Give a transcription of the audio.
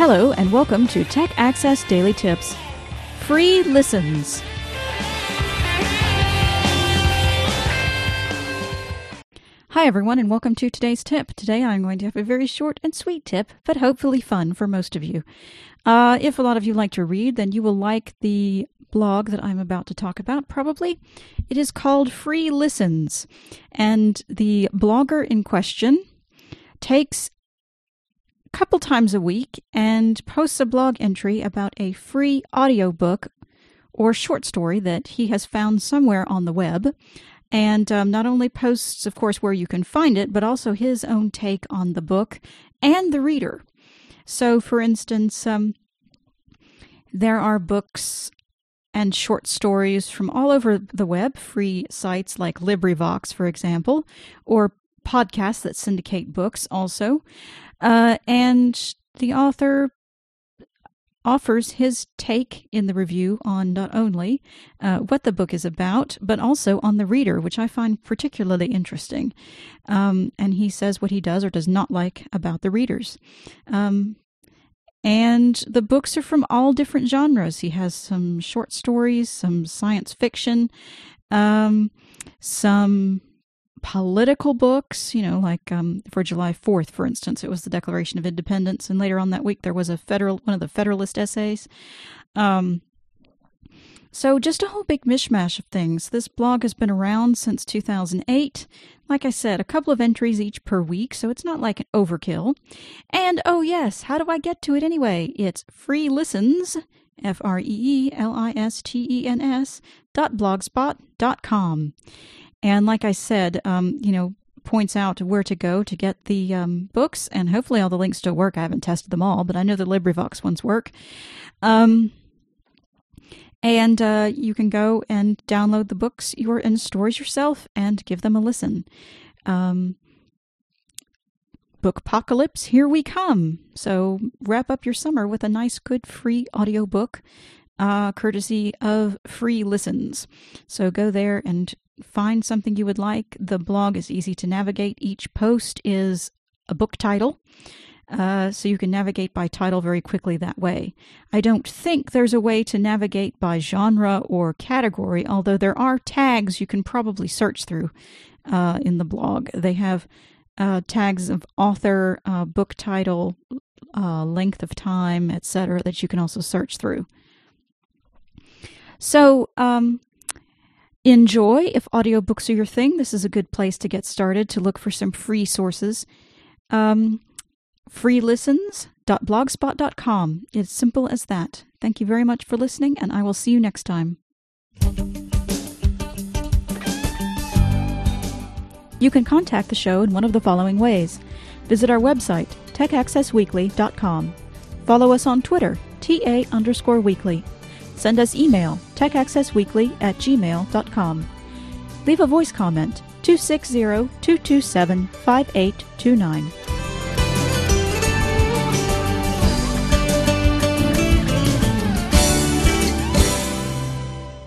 Hello and welcome to Tech Access Daily Tips. Free listens. Hi everyone and welcome to today's tip. Today I'm going to have a very short and sweet tip, but hopefully fun for most of you. If a lot of you like to read, then you will like the blog that I'm about to talk about, probably. It is called Free Listens, and the blogger in question takes couple times a week and posts a blog entry about a free audiobook or short story that he has found somewhere on the web, and not only posts, of course, where you can find it, but also his own take on the book and the reader. So, for instance, there are books and short stories from all over the web, free sites like LibriVox, for example, or podcasts that syndicate books also. And the author offers his take in the review on not only what the book is about, but also on the reader, which I find particularly interesting. And he says what he does or does not like about the readers. And the books are from all different genres. He has some short stories, some science fiction, some political books, like for July 4th, for instance, it was the Declaration of Independence, and later on that week there was one of the Federalist essays. So just a whole big mishmash of things. This blog has been around since 2008. Like I said, a couple of entries each per week, so it's not like an overkill. And oh yes, how do I get to it anyway? It's Free Listens, FREELISTENS.blogspot.com. And like I said, points out where to go to get the books, and hopefully all the links still work. I haven't tested them all, but I know the LibriVox ones work. And you can go and download the books and stories yourself and give them a listen. Bookpocalypse, here we come. So wrap up your summer with a nice, good, free audiobook, courtesy of Free Listens. So go there and find something you would like. The blog is easy to navigate. Each post is a book title, so you can navigate by title very quickly that way. I don't think there's a way to navigate by genre or category, although there are tags you can probably search through in the blog. They have tags of author, book title, length of time, etc., that you can also search through. So, enjoy. If audiobooks are your thing, this is a good place to get started, to look for some free sources. freelistens.blogspot.com. It's simple as that. Thank you very much for listening, and I will see you next time. You can contact the show in one of the following ways. Visit our website, techaccessweekly.com. Follow us on Twitter, TA_weekly. Send us email, techaccessweekly@gmail.com. Leave a voice comment, 260-227-5829.